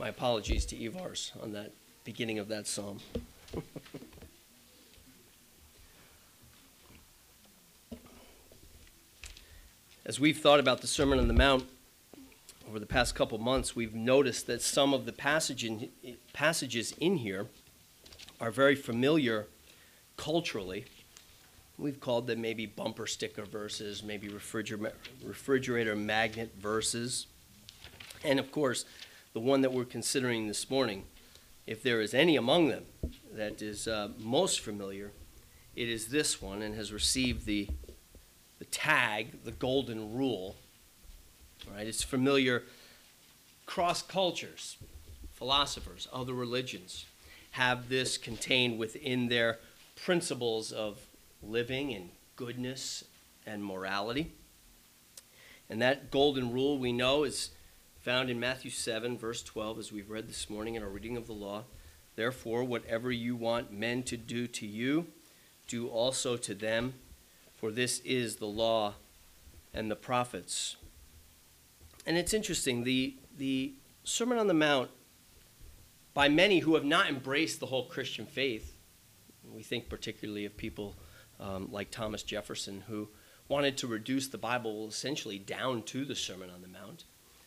My apologies to Ivars on that beginning of that psalm. As we've thought about the Sermon on the Mount over the past couple months, we've noticed that some of the passages in here are very familiar culturally. We've called them maybe bumper sticker verses, maybe refrigerator magnet verses. And of course, the one that we're considering this morning, if there is any among them that is most familiar, it is this one and has received the tag, the golden rule. All right, it's familiar. Cross cultures, philosophers, other religions have this contained within their principles of living and goodness and morality. And that golden rule we know is found in Matthew 7, verse 12, as we've read this morning in our reading of the law. Therefore, whatever you want men to do to you, do also to them, for this is the law and the prophets. And it's interesting, the Sermon on the Mount, by many who have not embraced the whole Christian faith, we think particularly of people like Thomas Jefferson, who wanted to reduce the Bible essentially down to the Sermon on the Mount.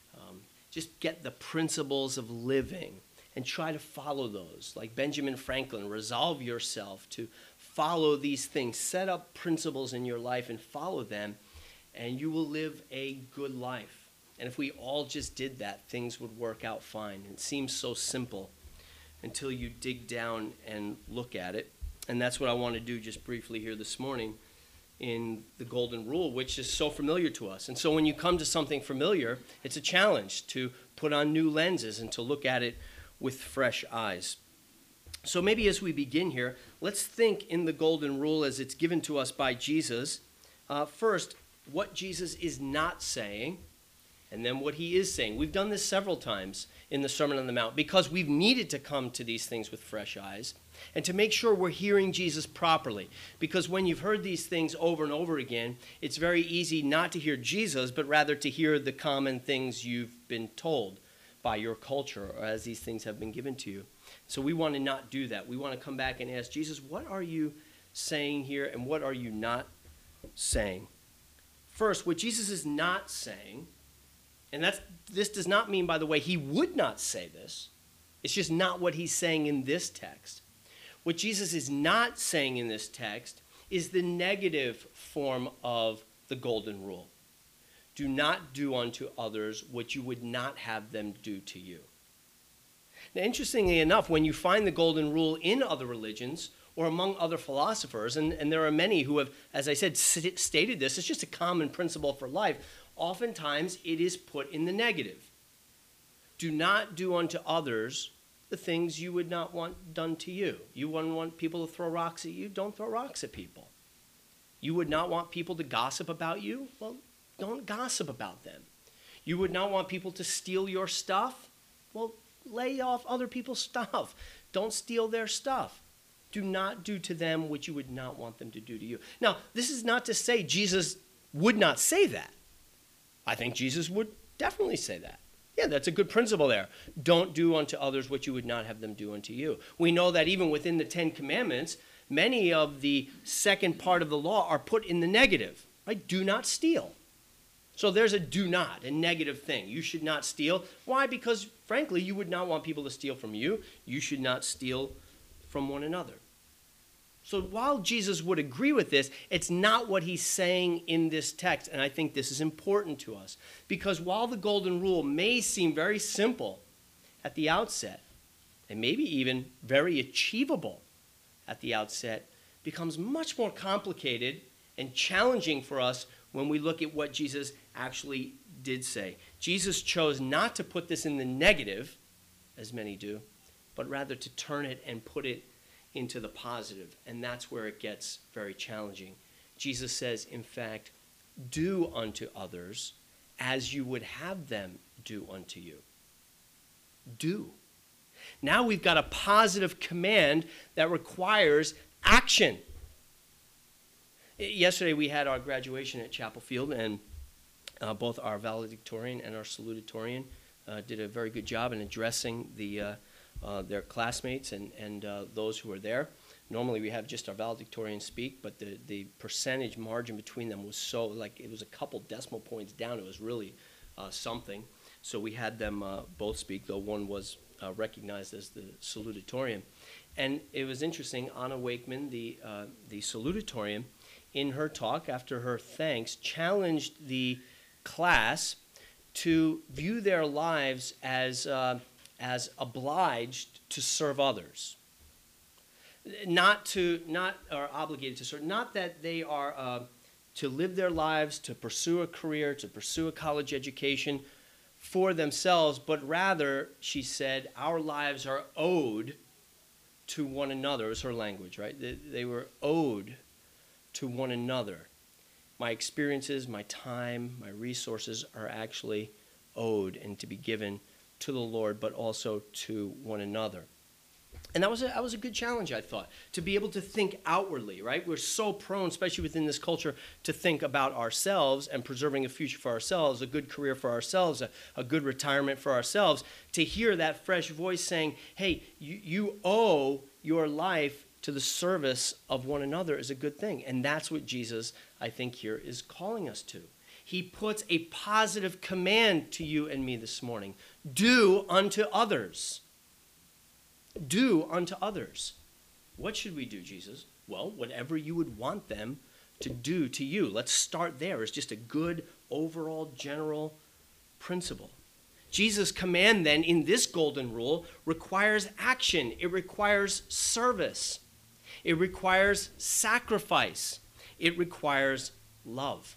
Just get the principles of living and try to follow those. Like Benjamin Franklin, resolve yourself to follow these things. Set up principles in your life and follow them, and you will live a good life. And if we all just did that, things would work out fine. It seems so simple until you dig down and look at it. And that's what I want to do just briefly here this morning in the golden rule, which is so familiar to us. And so when you come to something familiar, it's a challenge to put on new lenses and to look at it with fresh eyes. So maybe as we begin here, let's think in the golden rule as it's given to us by Jesus. First, what Jesus is not saying, and then what he is saying. We've done this several times in the Sermon on the Mount because we've needed to come to these things with fresh eyes and to make sure we're hearing Jesus properly. Because when you've heard these things over and over again, it's very easy not to hear Jesus, but rather to hear the common things you've been told by your culture or as these things have been given to you. So we want to not do that. We want to come back and ask Jesus, what are you saying here and what are you not saying? First, what Jesus is not saying, and this does not mean, by the way, he would not say this. It's just not what he's saying in this text. What Jesus is not saying in this text is the negative form of the golden rule. Do not do unto others what you would not have them do to you. Now, interestingly enough, when you find the golden rule in other religions or among other philosophers, and there are many who have, as I said, stated this, it's just a common principle for life, oftentimes it is put in the negative. Do not do unto others the things you would not want done to you. You wouldn't want people to throw rocks at you, don't throw rocks at people. You would not want people to gossip about you, well, don't gossip about them. You would not want people to steal your stuff, well, lay off other people's stuff. Don't steal their stuff. Do not do to them what you would not want them to do to you. Now, this is not to say Jesus would not say that. I think Jesus would definitely say that. Yeah, that's a good principle there. Don't do unto others what you would not have them do unto you. We know that even within the Ten Commandments, many of the second part of the law are put in the negative, right? Do not steal. So there's a do not, a negative thing. You should not steal. Why? Because, frankly, you would not want people to steal from you. You should not steal from one another. So while Jesus would agree with this, it's not what he's saying in this text, and I think this is important to us. Because while the golden rule may seem very simple at the outset, and maybe even very achievable at the outset, becomes much more complicated and challenging for us when we look at what Jesus actually did say. Jesus chose not to put this in the negative, as many do, but rather to turn it and put it into the positive, and that's where it gets very challenging. Jesus says, in fact, do unto others as you would have them do unto you. Do. Now we've got a positive command that requires action. Yesterday we had our graduation at Chapel Field, and both our valedictorian and our salutatorian did a very good job in addressing their classmates and those who were there. Normally we have just our valedictorians speak, but the percentage margin between them was so, like, it was a couple decimal points down. It was really something. So we had them both speak, though one was recognized as the salutatorian. And it was interesting, Anna Wakeman, the salutatorian, in her talk after her thanks, challenged the class to view their lives as obliged to serve others. Not or obligated to serve, not that they are to live their lives, to pursue a career, to pursue a college education for themselves, but rather, she said, our lives are owed to one another, is her language, right? They were owed to one another. My experiences, my time, my resources are actually owed and to be given to the Lord, but also to one another. And that was a good challenge, I thought, to be able to think outwardly, right? We're so prone, especially within this culture, to think about ourselves and preserving a future for ourselves, a good career for ourselves, a good retirement for ourselves. To hear that fresh voice saying, hey, you owe your life to the service of one another is a good thing. And that's what Jesus, I think, here is calling us to. He puts a positive command to you and me this morning. Do unto others. Do unto others. What should we do, Jesus? Well, whatever you would want them to do to you. Let's start there. It's just a good overall general principle. Jesus' command then in this golden rule requires action. It requires service. It requires sacrifice. It requires love.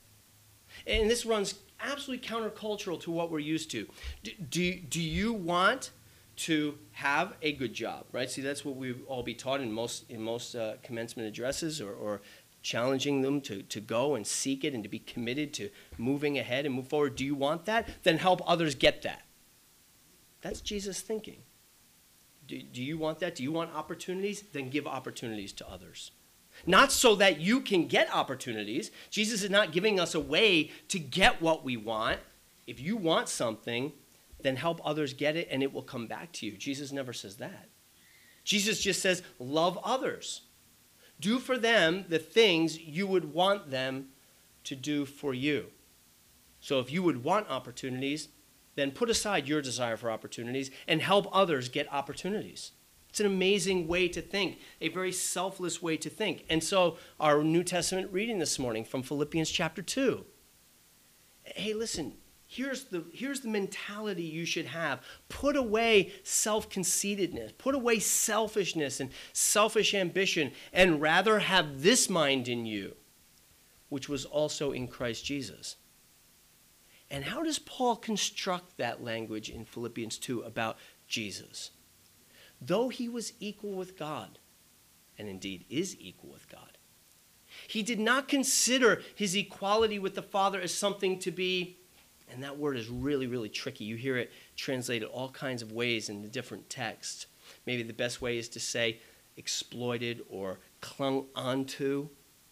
And this runs absolutely countercultural to what we're used to. Do you want to have a good job, right? See, that's what we all be taught in most commencement addresses, or challenging them to go and seek it and to be committed to moving ahead and move forward. Do you want that? Then help others get that. That's Jesus' thinking. Do you want that? Do you want opportunities? Then give opportunities to others. Not so that you can get opportunities. Jesus is not giving us a way to get what we want. If you want something, then help others get it and it will come back to you. Jesus never says that. Jesus just says, love others. Do for them the things you would want them to do for you. So if you would want opportunities, then put aside your desire for opportunities and help others get opportunities. It's an amazing way to think, a very selfless way to think. And so our New Testament reading this morning from Philippians chapter 2. Hey, listen, here's the mentality you should have. Put away self-conceitedness. Put away selfishness and selfish ambition, and rather have this mind in you, which was also in Christ Jesus. And how does Paul construct that language in Philippians 2 about Jesus? Though he was equal with God, and indeed is equal with God, he did not consider his equality with the Father as something to be, and that word is really, really tricky. You hear it translated all kinds of ways in the different texts. Maybe the best way is to say exploited or clung onto.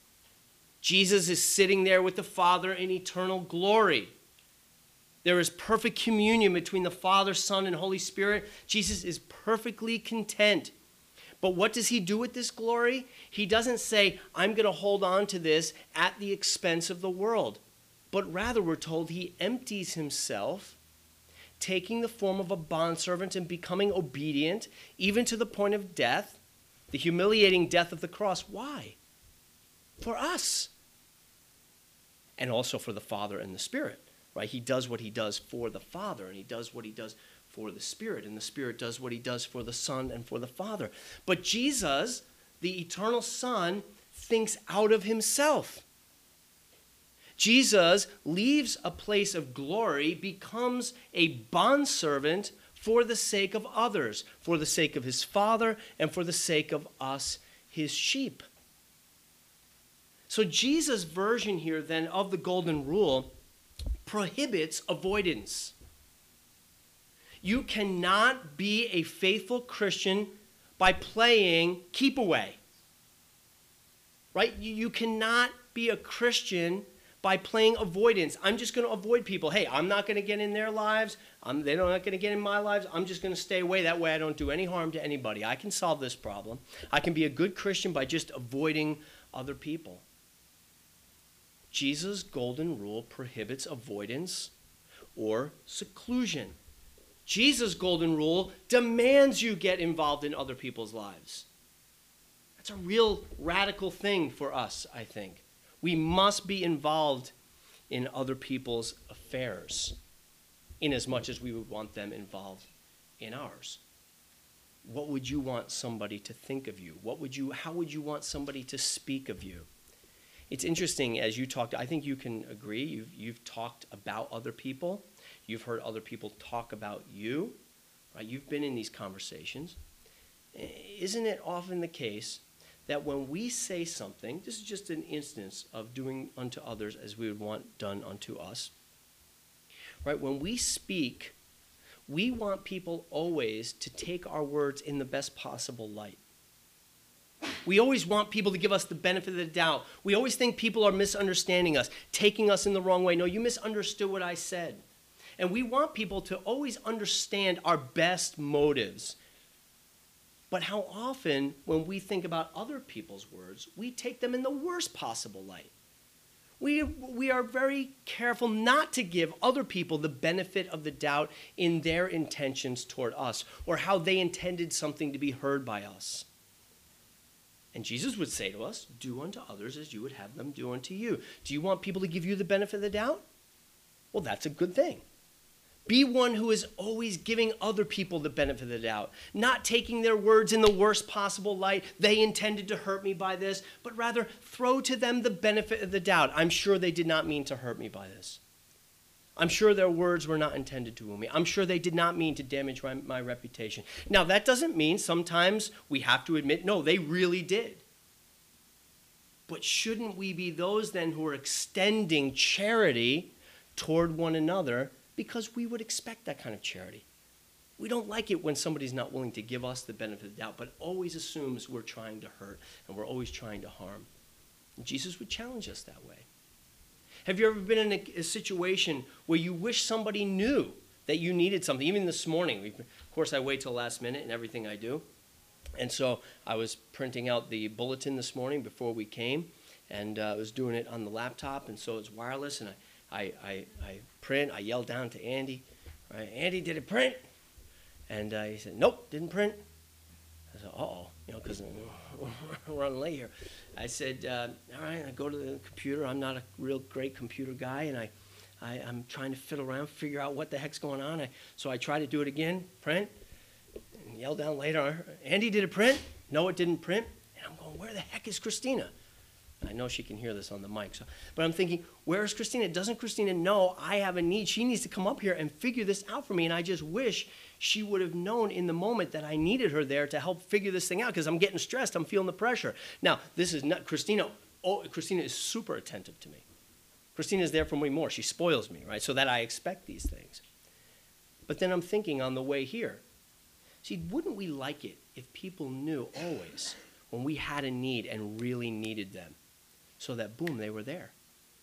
Jesus is sitting there with the Father in eternal glory. There is perfect communion between the Father, Son, and Holy Spirit. Jesus is perfectly content. But what does he do with this glory? He doesn't say, I'm going to hold on to this at the expense of the world. But rather, we're told he empties himself, taking the form of a bondservant and becoming obedient, even to the point of death, the humiliating death of the cross. Why? For us. And also for the Father and the Spirit. Right? He does what he does for the Father, and he does what he does for the Spirit, and the Spirit does what he does for the Son and for the Father. But Jesus, the eternal Son, thinks out of himself. Jesus leaves a place of glory, becomes a bondservant for the sake of others, for the sake of his Father, and for the sake of us, his sheep. So Jesus' version here then of the golden rule prohibits avoidance. You cannot be a faithful Christian by playing keep away. Right? You cannot be a Christian by playing avoidance. I'm just going to avoid people. Hey, I'm not going to get in their lives. They're not going to get in my lives. I'm just going to stay away. That way I don't do any harm to anybody. I can solve this problem. I can be a good Christian by just avoiding other people. Jesus' golden rule prohibits avoidance or seclusion. Jesus' golden rule demands you get involved in other people's lives. That's a real radical thing for us, I think. We must be involved in other people's affairs in as much as we would want them involved in ours. What would you want somebody to think of you? How would you want somebody to speak of you? It's interesting as you talked, I think you can agree, you've talked about other people. You've heard other people talk about you, right? You've been in these conversations. Isn't it often the case that when we say something, this is just an instance of doing unto others as we would want done unto us, right? When we speak, we want people always to take our words in the best possible light. We always want people to give us the benefit of the doubt. We always think people are misunderstanding us, taking us in the wrong way. No, you misunderstood what I said. And we want people to always understand our best motives. But how often, when we think about other people's words, we take them in the worst possible light. We are very careful not to give other people the benefit of the doubt in their intentions toward us or how they intended something to be heard by us. And Jesus would say to us, do unto others as you would have them do unto you. Do you want people to give you the benefit of the doubt? Well, that's a good thing. Be one who is always giving other people the benefit of the doubt, not taking their words in the worst possible light. They intended to hurt me by this, but rather throw to them the benefit of the doubt. I'm sure they did not mean to hurt me by this. I'm sure their words were not intended to wound me. I'm sure they did not mean to damage my reputation. Now, that doesn't mean sometimes we have to admit, no, they really did. But shouldn't we be those then who are extending charity toward one another because we would expect that kind of charity? We don't like it when somebody's not willing to give us the benefit of the doubt, but always assumes we're trying to hurt and we're always trying to harm. And Jesus would challenge us that way. Have you ever been in a situation where you wish somebody knew that you needed something? Even this morning, of course, I wait till last minute in everything I do. And so I was printing out the bulletin this morning before we came, and I was doing it on the laptop, and so it's wireless, and I print. I yelled down to Andy, right? Andy, did it print? And he said, nope, didn't print. I said, uh-oh, because we're running late here. I said, all right, I go to the computer. I'm not a real great computer guy, and I'm trying to fiddle around, figure out what the heck's going on. So I try to do it again, print, and yell down later, Andy, did it print? No, it didn't print. And I'm going, where the heck is Christina? I know she can hear this on the mic. But I'm thinking, where is Christina? Doesn't Christina know I have a need? She needs to come up here and figure this out for me. And I just wish she would have known in the moment that I needed her there to help figure this thing out because I'm getting stressed. I'm feeling the pressure. Now, this is not Christina. Oh, Christina is super attentive to me. Christina is there for me more. She spoils me, right? So that I expect these things. But then I'm thinking on the way here, see, wouldn't we like it if people knew always when we had a need and really needed them? So that, boom, they were there.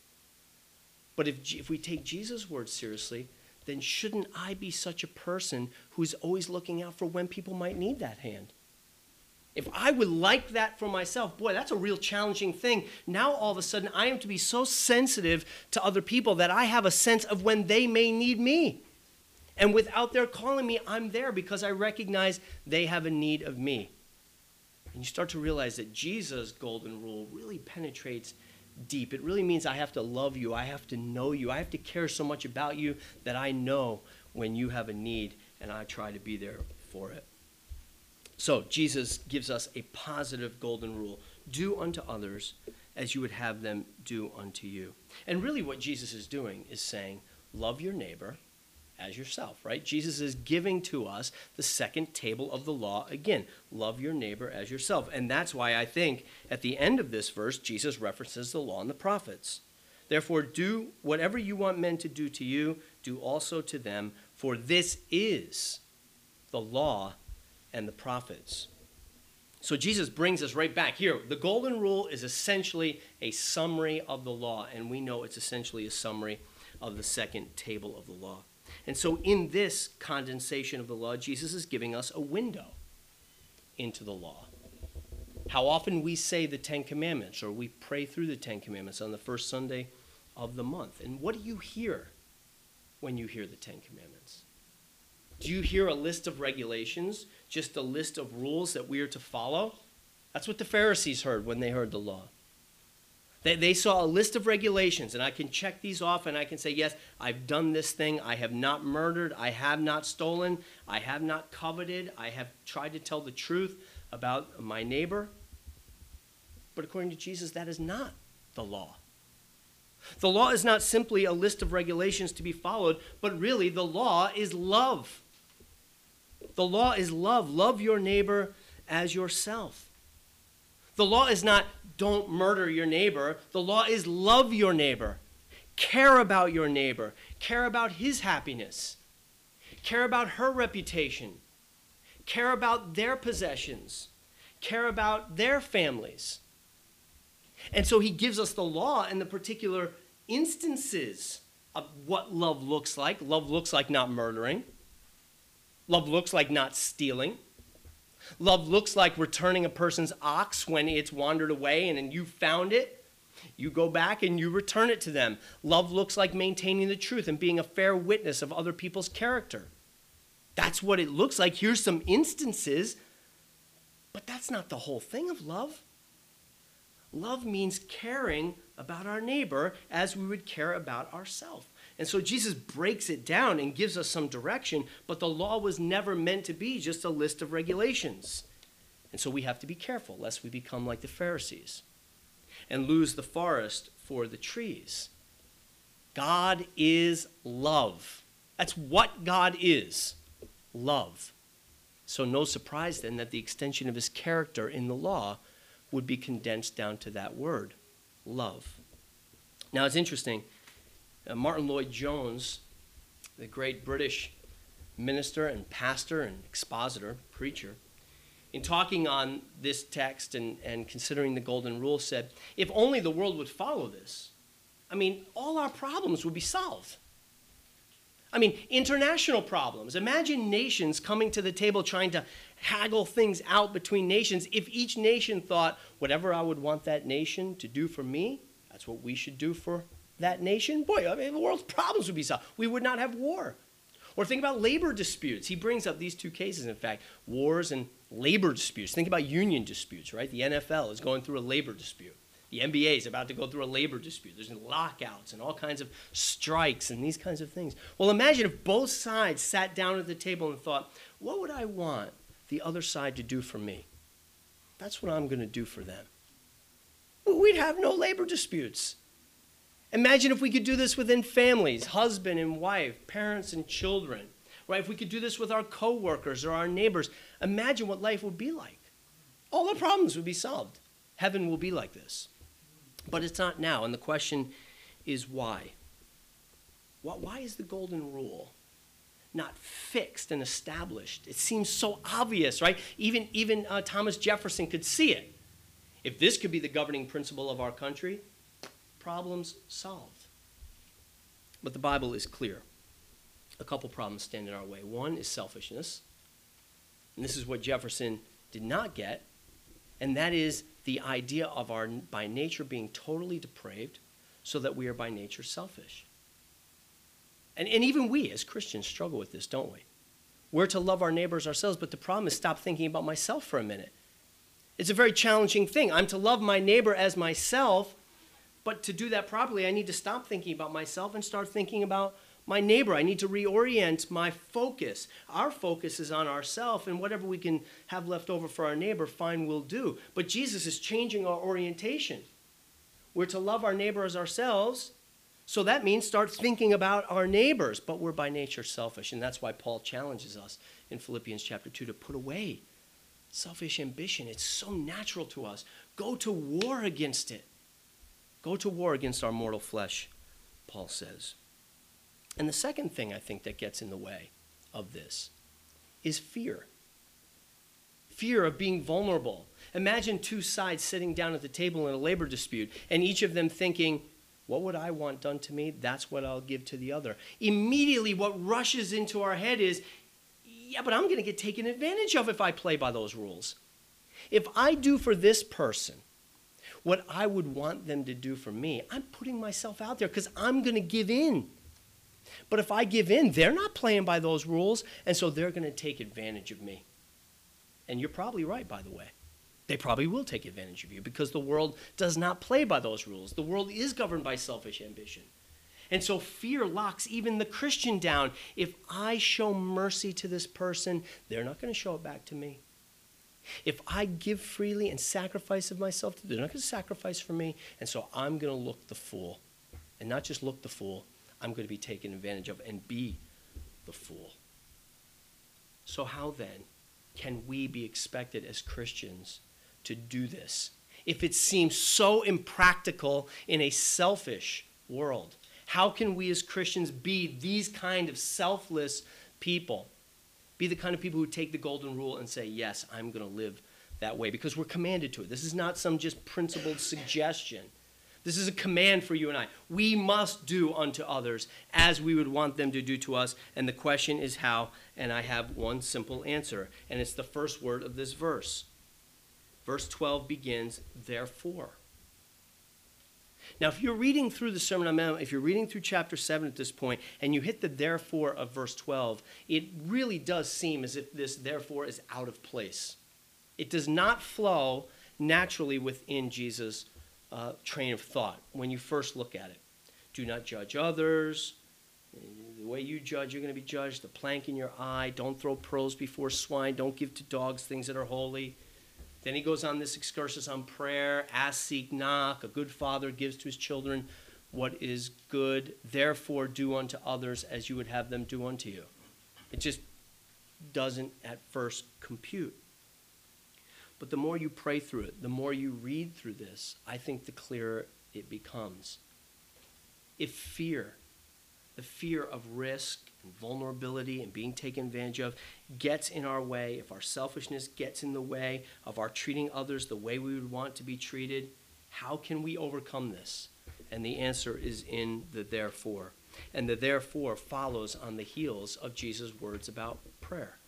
But if we take Jesus' words seriously, then shouldn't I be such a person who's always looking out for when people might need that hand? If I would like that for myself, boy, that's a real challenging thing. Now, all of a sudden, I am to be so sensitive to other people that I have a sense of when they may need me. And without their calling me, I'm there because I recognize they have a need of me. And you start to realize that Jesus' golden rule really penetrates deep. It really means I have to love you. I have to know you. I have to care so much about you that I know when you have a need, and I try to be there for it. So Jesus gives us a positive golden rule. Do unto others as you would have them do unto you. And really what Jesus is doing is saying, love your neighbor as yourself, right? Jesus is giving to us the second table of the law again. Love your neighbor as yourself. And that's why I think at the end of this verse, Jesus references the law and the prophets. Therefore, do whatever you want men to do to you, do also to them, for this is the law and the prophets. So Jesus brings us right back here. The golden rule is essentially a summary of the law, and we know it's essentially a summary of the second table of the law. And so in this condensation of the law, Jesus is giving us a window into the law. How often we say the Ten Commandments, or we pray through the Ten Commandments on the first Sunday of the month. And what do you hear when you hear the Ten Commandments? Do you hear a list of regulations, just a list of rules that we are to follow? That's what the Pharisees heard when they heard the law. They saw a list of regulations, and I can check these off, and I can say, yes, I've done this thing. I have not murdered. I have not stolen. I have not coveted. I have tried to tell the truth about my neighbor. But according to Jesus, that is not the law. The law is not simply a list of regulations to be followed, but really the law is love. The law is love. Love your neighbor as yourself. The law is not don't murder your neighbor. The law is love your neighbor. Care about your neighbor. Care about his happiness. Care about her reputation. Care about their possessions. Care about their families. And so he gives us the law and the particular instances of what love looks like. Love looks like not murdering. Love looks like not stealing. Love looks like returning a person's ox when it's wandered away and then you found it. You go back and you return it to them. Love looks like maintaining the truth and being a fair witness of other people's character. That's what it looks like. Here's some instances, but that's not the whole thing of love. Love means caring about our neighbor as we would care about ourselves. And so Jesus breaks it down and gives us some direction, but the law was never meant to be just a list of regulations. And so we have to be careful lest we become like the Pharisees and lose the forest for the trees. God is love. That's what God is, love. So no surprise then that the extension of his character in the law would be condensed down to that word, love. Now it's interesting. Martin Lloyd-Jones, the great British minister and pastor and expositor, preacher, in talking on this text and considering the golden rule said, if only the world would follow this, all our problems would be solved. International problems. Imagine nations coming to the table trying to haggle things out between nations. If each nation thought, whatever I would want that nation to do for me, that's what we should do for that nation, the world's problems would be solved. We would not have war. Or think about labor disputes. He brings up these two cases, in fact, wars and labor disputes. Think about union disputes, right? The NFL is going through a labor dispute. The NBA is about to go through a labor dispute. There's lockouts and all kinds of strikes and these kinds of things. Well, imagine if both sides sat down at the table and thought, what would I want the other side to do for me? That's what I'm going to do for them. We'd have no labor disputes. Imagine if we could do this within families, husband and wife, parents and children, right? If we could do this with our coworkers or our neighbors, imagine what life would be like. All the problems would be solved. Heaven will be like this. But it's not now, and the question is why? Why is the golden rule not fixed and established? It seems so obvious, right? Even Thomas Jefferson could see it. If this could be the governing principle of our country, problems solved. But the Bible is clear. A couple problems stand in our way. One is selfishness. And this is what Jefferson did not get. And that is the idea of our by nature being totally depraved so that we are by nature selfish. And even we as Christians struggle with this, don't we? We're to love our neighbors ourselves, but the problem is stop thinking about myself for a minute. It's a very challenging thing. I'm to love my neighbor as myself, but to do that properly, I need to stop thinking about myself and start thinking about my neighbor. I need to reorient my focus. Our focus is on ourselves, and whatever we can have left over for our neighbor, fine, we'll do. But Jesus is changing our orientation. We're to love our neighbor as ourselves, so that means start thinking about our neighbors, but we're by nature selfish, and that's why Paul challenges us in Philippians chapter 2 to put away selfish ambition. It's so natural to us. Go to war against it. Go to war against our mortal flesh, Paul says. And the second thing I think that gets in the way of this is fear. fear of being vulnerable. Imagine two sides sitting down at the table in a labor dispute, and each of them thinking, what would I want done to me? That's what I'll give to the other. Immediately what rushes into our head is, yeah, but I'm going to get taken advantage of if I play by those rules. If I do for this person what I would want them to do for me, I'm putting myself out there because I'm going to give in. But if I give in, they're not playing by those rules, and so they're going to take advantage of me. And you're probably right, by the way. They probably will take advantage of you because the world does not play by those rules. The world is governed by selfish ambition. And so fear locks even the Christian down. If I show mercy to this person, they're not going to show it back to me. If I give freely and sacrifice of myself, they're not going to sacrifice for me. And so I'm going to look the fool. And not just look the fool, I'm going to be taken advantage of and be the fool. So how then can we be expected as Christians to do this if it seems so impractical in a selfish world? How can we as Christians be these kind of selfless people? Be the kind of people who take the golden rule and say, yes, I'm going to live that way because we're commanded to it. This is not some just principled suggestion. This is a command for you and I. We must do unto others as we would want them to do to us. And the question is how, and I have one simple answer, and it's the first word of this verse. Verse 12 begins, therefore. Now, if you're reading through the Sermon on the Mount, if you're reading through chapter 7 at this point, and you hit the therefore of verse 12, it really does seem as if this therefore is out of place. It does not flow naturally within Jesus' train of thought when you first look at it. Do not judge others. The way you judge, you're going to be judged. The plank in your eye. Don't throw pearls before swine. Don't give to dogs things that are holy. Then he goes on this excursus on prayer. Ask, seek, knock. A good father gives to his children what is good. Therefore, do unto others as you would have them do unto you. It just doesn't at first compute. But the more you pray through it, the more you read through this, I think the clearer it becomes. If fear, the fear of risk and vulnerability and being taken advantage of gets in our way, if our selfishness gets in the way of our treating others the way we would want to be treated, how can we overcome this? And the answer is in the therefore. And the therefore follows on the heels of Jesus' words about prayer.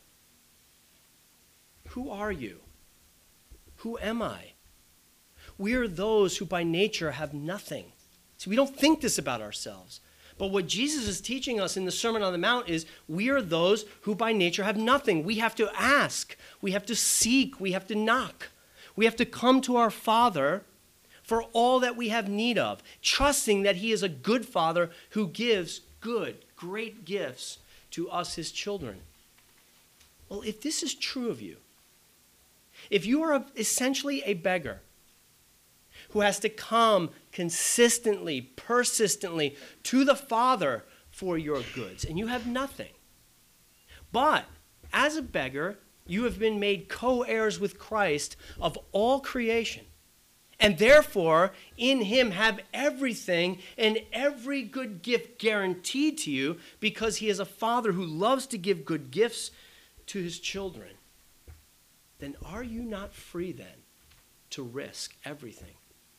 Who are you? Who am I? We are those who by nature have nothing. See, we don't think this about ourselves. But what Jesus is teaching us in the Sermon on the Mount is we are those who by nature have nothing. We have to ask. We have to seek. We have to knock. We have to come to our Father for all that we have need of, trusting that he is a good Father who gives good, great gifts to us, his children. Well, if this is true of you, if you are essentially a beggar who has to come consistently, persistently to the Father for your goods, and you have nothing, but as a beggar, you have been made co-heirs with Christ of all creation, and therefore in him have everything and every good gift guaranteed to you because he is a Father who loves to give good gifts to his children, then are you not free then to risk everything?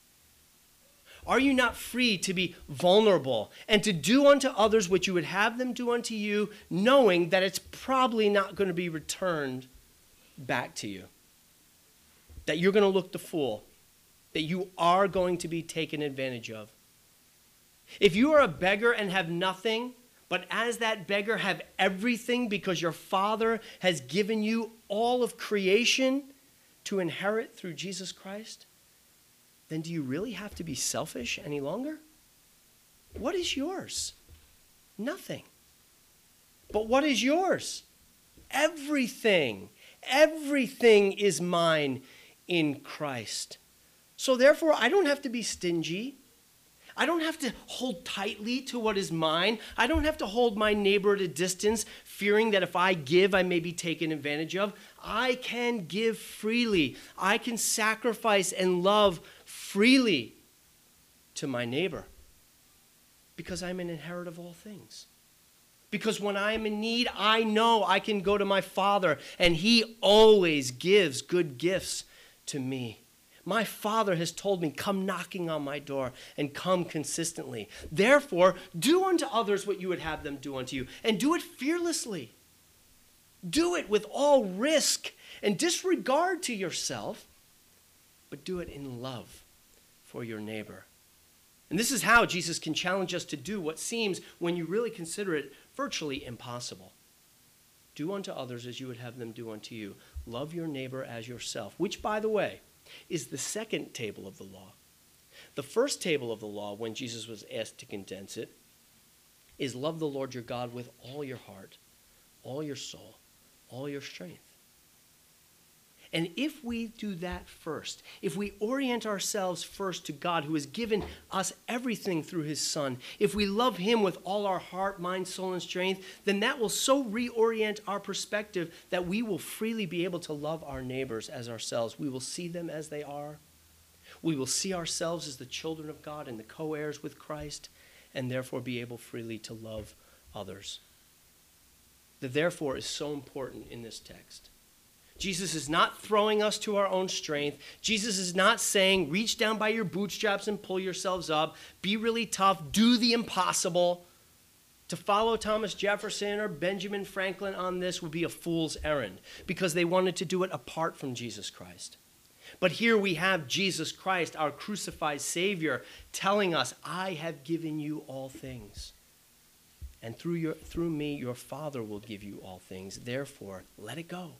Are you not free to be vulnerable and to do unto others what you would have them do unto you, knowing that it's probably not going to be returned back to you? That you're going to look the fool, that you are going to be taken advantage of. If you are a beggar and have nothing, but as that beggar have everything because your Father has given you all of creation to inherit through Jesus Christ, then do you really have to be selfish any longer? What is yours? Nothing. But what is yours? Everything. Everything is mine in Christ. So therefore, I don't have to be stingy. I don't have to hold tightly to what is mine. I don't have to hold my neighbor at a distance, fearing that if I give, I may be taken advantage of. I can give freely. I can sacrifice and love freely to my neighbor because I'm an inheritor of all things. Because when I am in need, I know I can go to my Father, and he always gives good gifts to me. My Father has told me, come knocking on my door and come consistently. Therefore, do unto others what you would have them do unto you, and do it fearlessly. Do it with all risk and disregard to yourself, but do it in love for your neighbor. And this is how Jesus can challenge us to do what seems, when you really consider it, virtually impossible. Do unto others as you would have them do unto you. Love your neighbor as yourself, which, by the way, is the second table of the law. The first table of the law, when Jesus was asked to condense it, is love the Lord your God with all your heart, all your soul, all your strength. And if we do that first, if we orient ourselves first to God, who has given us everything through his Son, if we love him with all our heart, mind, soul, and strength, then that will so reorient our perspective that we will freely be able to love our neighbors as ourselves. We will see them as they are. We will see ourselves as the children of God and the co-heirs with Christ, and therefore be able freely to love others. The therefore is so important in this text. Jesus is not throwing us to our own strength. Jesus is not saying, reach down by your bootstraps and pull yourselves up. Be really tough. Do the impossible. To follow Thomas Jefferson or Benjamin Franklin on this would be a fool's errand, because they wanted to do it apart from Jesus Christ. But here we have Jesus Christ, our crucified Savior, telling us, I have given you all things. And through me, your Father will give you all things. Therefore, let it go.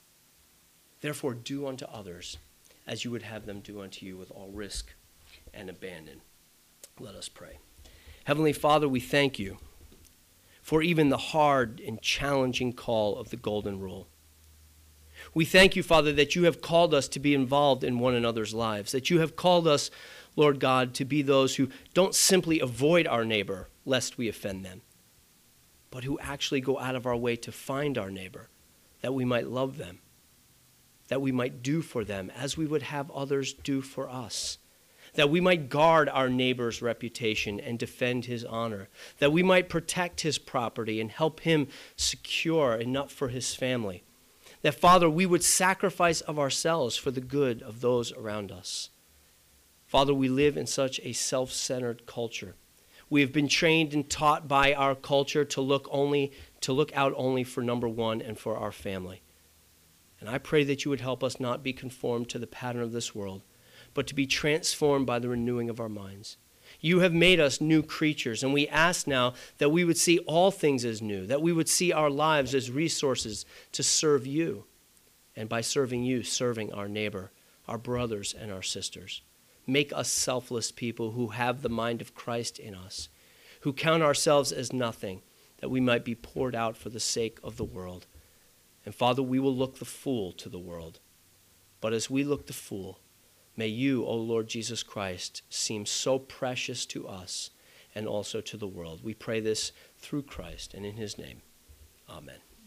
Therefore, do unto others as you would have them do unto you, with all risk and abandon. Let us pray. Heavenly Father, we thank you for even the hard and challenging call of the Golden Rule. We thank you, Father, that you have called us to be involved in one another's lives, that you have called us, Lord God, to be those who don't simply avoid our neighbor lest we offend them, but who actually go out of our way to find our neighbor, that we might love them, that we might do for them as we would have others do for us, that we might guard our neighbor's reputation and defend his honor, that we might protect his property and help him secure enough for his family, that, Father, we would sacrifice of ourselves for the good of those around us. Father, we live in such a self-centered culture. We have been trained and taught by our culture to look out only for number one and for our family. And I pray that you would help us not be conformed to the pattern of this world, but to be transformed by the renewing of our minds. You have made us new creatures, and we ask now that we would see all things as new, that we would see our lives as resources to serve you, and by serving you, serving our neighbor, our brothers and our sisters. Make us selfless people who have the mind of Christ in us, who count ourselves as nothing, that we might be poured out for the sake of the world. And Father, we will look the fool to the world. But as we look the fool, may you, O Lord Jesus Christ, seem so precious to us and also to the world. We pray this through Christ and in his name. Amen.